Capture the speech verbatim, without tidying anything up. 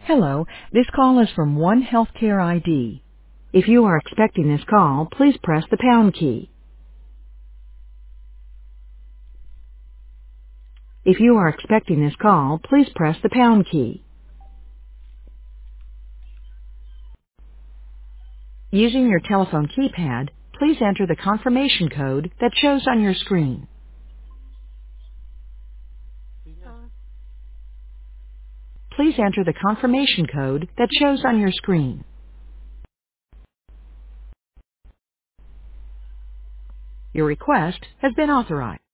Hello, this call is from One Healthcare I D. If you are expecting this call, please press the pound key. If you are expecting this call, please press the pound key. Using your telephone keypad, please enter the confirmation code that shows on your screen. Please enter the confirmation code that shows on your screen. Your request has been authorized.